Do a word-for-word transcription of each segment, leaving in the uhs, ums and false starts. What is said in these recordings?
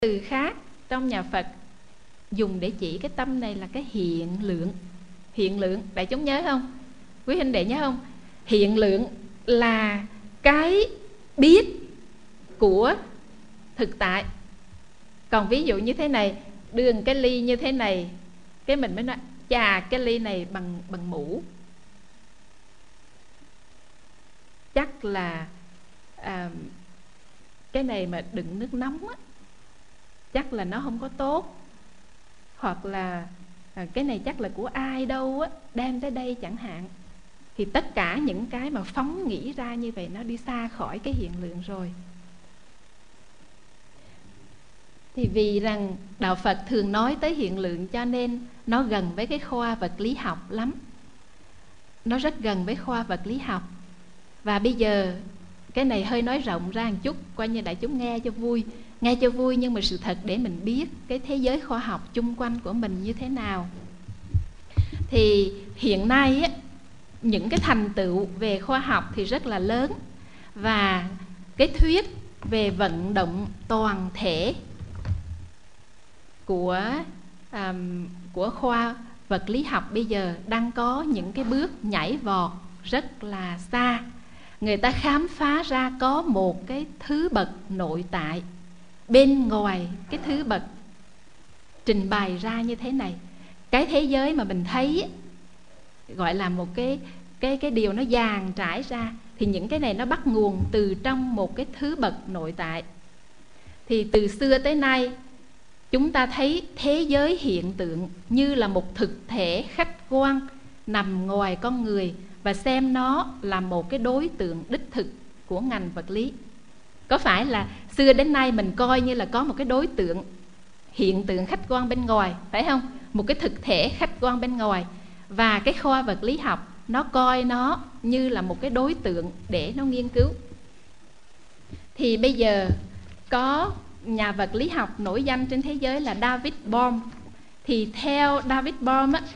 Từ khác trong nhà Phật dùng để chỉ cái tâm này là cái hiện lượng. Hiện lượng, đại chúng nhớ không? Quý huynh đệ nhớ không? Hiện lượng là cái biết của thực tại. Còn ví dụ như thế này, đưa cái ly như thế này, cái mình mới nói chà, cái ly này bằng bằng mũ, chắc là à, cái này mà đựng nước nóng á, chắc là nó không có tốt. Hoặc là à, cái này chắc là của ai đâu á, đem tới đây chẳng hạn. Thì tất cả những cái mà phóng nghĩ ra như vậy nó đi xa khỏi cái hiện lượng rồi. Thì vì rằng Đạo Phật thường nói tới hiện lượng, cho nên nó gần với cái khoa vật lý học lắm. Nó rất gần với khoa vật lý học. Và bây giờ cái này hơi nói rộng ra một chút, coi như đại chúng nghe cho vui. Nghe cho vui nhưng mà sự thật để mình biết cái thế giới khoa học chung quanh của mình như thế nào. Thì hiện nay á, những cái thành tựu về khoa học thì rất là lớn. Và cái thuyết về vận động toàn thể của, um, của khoa vật lý học bây giờ đang có những cái bước nhảy vọt rất là xa. Người ta khám phá ra có một cái thứ bậc nội tại bên ngoài cái thứ bậc trình bày ra như thế này. Cái thế giới mà mình thấy gọi là một cái, cái, cái điều nó dàn trải ra, thì những cái này nó bắt nguồn từ trong một cái thứ bậc nội tại. Thì từ xưa tới nay chúng ta thấy thế giới hiện tượng như là một thực thể khách quan nằm ngoài con người, và xem nó là một cái đối tượng đích thực của ngành vật lý. Có phải là xưa đến nay mình coi như là có một cái đối tượng hiện tượng khách quan bên ngoài, phải không? Một cái thực thể khách quan bên ngoài. Và cái khoa vật lý học nó coi nó như là một cái đối tượng để nó nghiên cứu. Thì bây giờ có nhà vật lý học nổi danh trên thế giới là David Bohm. Thì theo David Bohm á,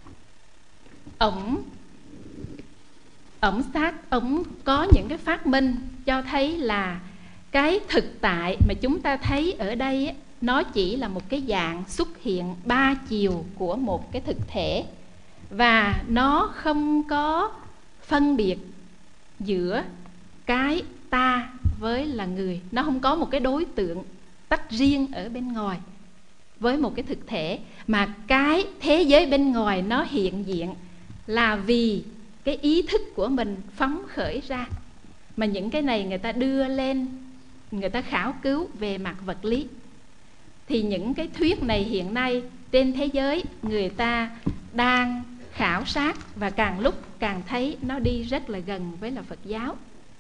ổng ổng xác ổng có những cái phát minh cho thấy là cái thực tại mà chúng ta thấy ở đây á, nó chỉ là một cái dạng xuất hiện ba chiều của một cái thực thể, và nó không có phân biệt giữa cái ta với là người. Nó không có một cái đối tượng tách riêng ở bên ngoài với một cái thực thể, mà cái thế giới bên ngoài nó hiện diện là vì cái ý thức của mình phóng khởi ra. Mà những cái này người ta đưa lên, người ta khảo cứu về mặt vật lý. Thì những cái thuyết này hiện nay trên thế giới người ta đang khảo sát, và càng lúc càng thấy nó đi rất là gần với là Phật giáo.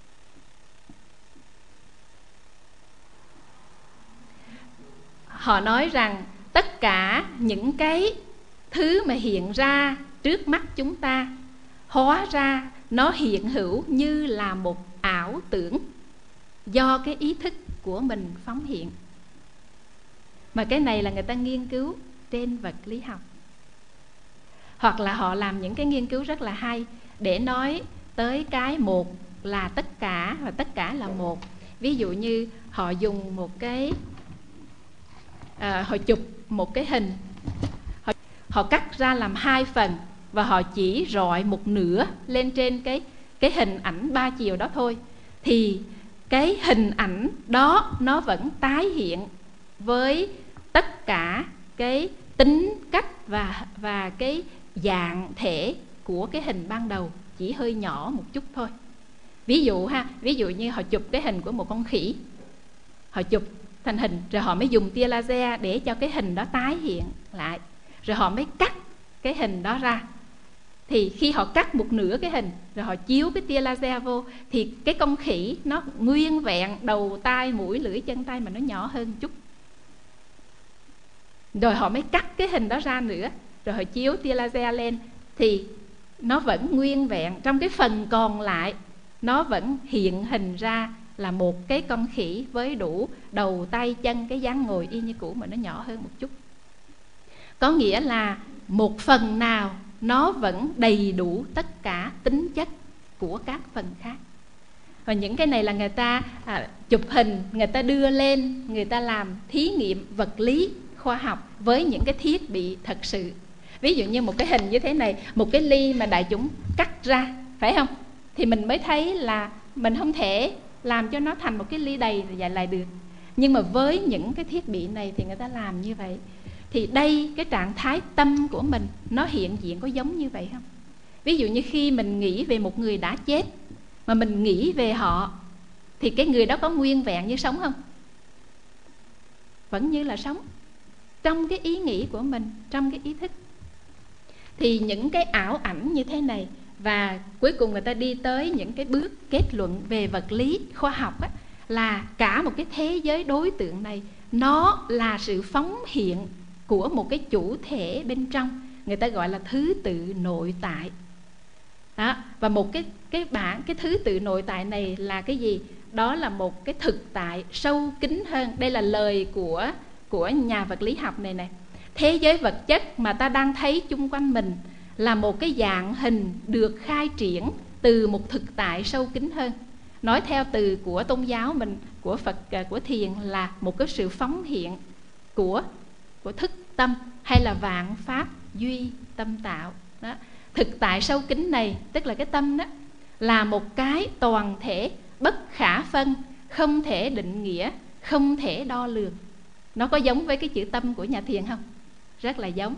Họ nói rằng tất cả những cái thứ mà hiện ra trước mắt chúng ta, hóa ra nó hiện hữu như là một ảo tưởng do cái ý thức của mình phóng hiện. Mà cái này là người ta nghiên cứu trên vật lý học. Hoặc là họ làm những cái nghiên cứu rất là hay để nói tới cái một là tất cả và tất cả là một. Ví dụ như họ dùng một cái à, họ chụp một cái hình, họ, họ cắt ra làm hai phần, và họ chỉ rọi một nửa lên trên cái, cái hình ảnh ba chiều đó thôi. Thì cái hình ảnh đó nó vẫn tái hiện với tất cả cái tính cách và, và cái dạng thể của cái hình ban đầu, chỉ hơi nhỏ một chút thôi. Ví dụ ha, ví dụ như họ chụp cái hình của một con khỉ, họ chụp thành hình, rồi họ mới dùng tia laser để cho cái hình đó tái hiện lại, rồi họ mới cắt cái hình đó ra. Thì khi họ cắt một nửa cái hình, rồi họ chiếu cái tia laser vô, thì cái con khỉ nó nguyên vẹn đầu, tai, mũi, lưỡi, chân tay, mà nó nhỏ hơn chút. Rồi họ mới cắt cái hình đó ra nữa, rồi họ chiếu tia laser lên, thì nó vẫn nguyên vẹn. Trong cái phần còn lại, nó vẫn hiện hình ra là một cái con khỉ với đủ đầu, tay, chân, cái dáng ngồi y như cũ, mà nó nhỏ hơn một chút. Có nghĩa là một phần nào nó vẫn đầy đủ tất cả tính chất của các phần khác. Và những cái này là người ta à, chụp hình, người ta đưa lên, người ta làm thí nghiệm vật lý khoa học với những cái thiết bị thật sự. Ví dụ như một cái hình như thế này, một cái ly mà đại chúng cắt ra, phải không? Thì mình mới thấy là mình không thể làm cho nó thành một cái ly đầy vậy lại được. Nhưng mà với những cái thiết bị này thì người ta làm như vậy. Thì đây, cái trạng thái tâm của mình nó hiện diện có giống như vậy không? Ví dụ như khi mình nghĩ về một người đã chết, mà mình nghĩ về họ, thì cái người đó có nguyên vẹn như sống không? Vẫn như là sống, trong cái ý nghĩ của mình, trong cái ý thức. Thì những cái ảo ảnh như thế này, và cuối cùng người ta đi tới những cái bước kết luận về vật lý khoa học á, là cả một cái thế giới đối tượng này nó là sự phóng hiện của một cái chủ thể bên trong, người ta gọi là thứ tự nội tại đó. Và một cái cái bản cái thứ tự nội tại này là cái gì? Đó là một cái thực tại sâu kín hơn. Đây là lời của của nhà vật lý học này này. Thế giới vật chất mà ta đang thấy chung quanh mình là một cái dạng hình được khai triển từ một thực tại sâu kín hơn. Nói theo từ của tôn giáo mình, của Phật, của Thiền, là một cái sự phóng hiện của của thức tâm, hay là vạn pháp duy tâm tạo đó. Thực tại sâu kín này, tức là cái tâm đó, là một cái toàn thể bất khả phân, không thể định nghĩa, không thể đo lường. Nó có giống với cái chữ tâm của nhà Thiền không? Rất là giống.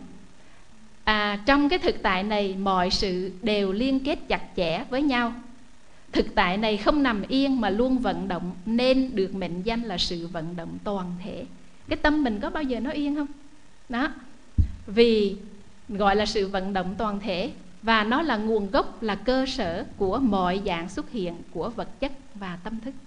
À, trong cái thực tại này mọi sự đều liên kết chặt chẽ với nhau. Thực tại này không nằm yên mà luôn vận động, nên được mệnh danh là sự vận động toàn thể. Cái tâm mình có bao giờ nó yên không? Đó. Vì gọi là sự vận động toàn thể, và nó là nguồn gốc, là cơ sở của mọi dạng xuất hiện của vật chất và tâm thức.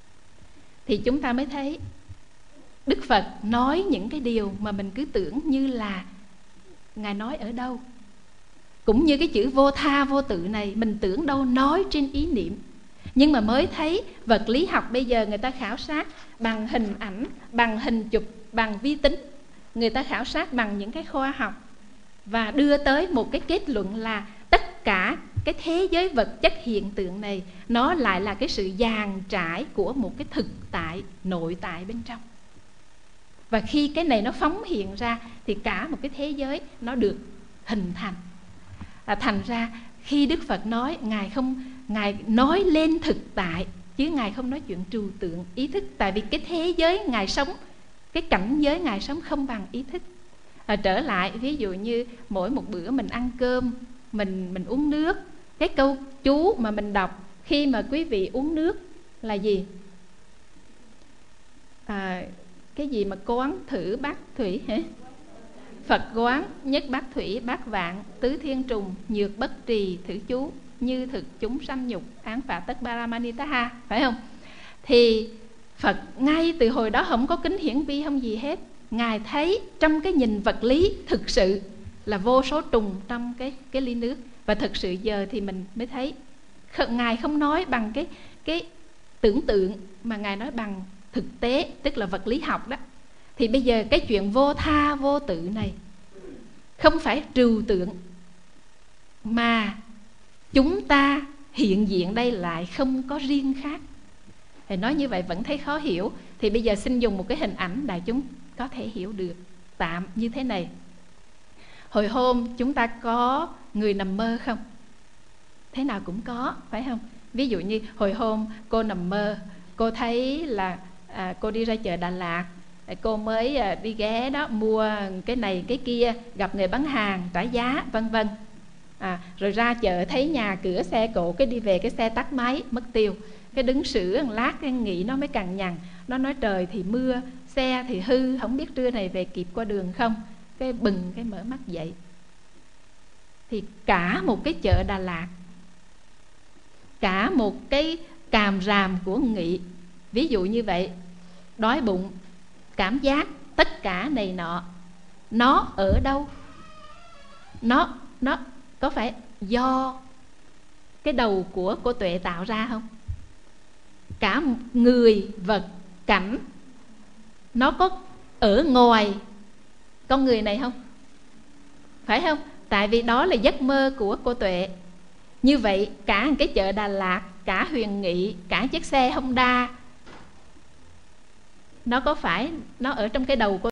Thì chúng ta mới thấy Đức Phật nói những cái điều mà mình cứ tưởng như là Ngài nói ở đâu. Cũng như cái chữ vô tha vô tự này, mình tưởng đâu nói trên ý niệm. Nhưng mà mới thấy vật lý học bây giờ người ta khảo sát bằng hình ảnh, bằng hình chụp, bằng vi tính. Người ta khảo sát bằng những cái khoa học, và đưa tới một cái kết luận là tất cả cái thế giới vật chất hiện tượng này nó lại là cái sự dàn trải của một cái thực tại nội tại bên trong. Và khi cái này nó phóng hiện ra thì cả một cái thế giới nó được hình thành. À, thành ra khi Đức Phật nói, Ngài không Ngài nói lên thực tại, chứ Ngài không nói chuyện trừu tượng ý thức. Tại vì cái thế giới Ngài sống, cái cảnh giới Ngài sống không bằng ý thức. À, trở lại ví dụ như mỗi một bữa mình ăn cơm, mình mình uống nước, cái câu chú mà mình đọc khi mà quý vị uống nước là gì? À, cái gì mà quán thử bát thủy hả? Phật quán nhất bát thủy bát vạn, tứ thiên trùng nhược bất trì thử chú, như thực chúng sanh nhục án phạt tất Paramanitaha, phải không? Thì Phật ngay từ hồi đó không có kính hiển vi, không gì hết. Ngài thấy trong cái nhìn vật lý thực sự là vô số trùng trong cái, cái ly nước. Và thực sự giờ thì mình mới thấy Ngài không nói bằng cái, cái tưởng tượng, mà Ngài nói bằng thực tế, tức là vật lý học đó. Thì bây giờ cái chuyện vô tha vô tự này không phải trừu tượng, mà chúng ta hiện diện đây lại không có riêng khác. Thì nói như vậy vẫn thấy khó hiểu. Thì bây giờ xin dùng một cái hình ảnh đại chúng có thể hiểu được tạm như thế này. Hồi hôm chúng ta có người nằm mơ không? Thế nào cũng có, phải không? Ví dụ như hồi hôm cô nằm mơ, cô thấy là à, cô đi ra chợ Đà Lạt, cô mới à, đi ghé đó mua cái này cái kia, gặp người bán hàng trả giá vân vân. À, rồi ra chợ thấy nhà cửa xe cộ, cái đi về cái xe tắt máy mất tiêu. Cái đứng sửa một lát cái nghĩ nó mới cằn nhằn. Nó nói trời thì mưa, xe thì hư, không biết trưa này về kịp qua đường không. Cái bừng cái mở mắt dậy, thì cả một cái chợ Đà Lạt, cả một cái càm ràm của Nghị, ví dụ như vậy, đói bụng, cảm giác, tất cả này nọ, nó ở đâu? Nó, nó có phải do cái đầu của cô Tuệ tạo ra không? Cả người, vật, cảnh, nó có ở ngoài con người này không? Phải không? Tại vì đó là giấc mơ của cô Tuệ. Như vậy cả cái chợ Đà Lạt, cả Huyền Nghị, cả chiếc xe Honda, nó có phải nó ở trong cái đầu cô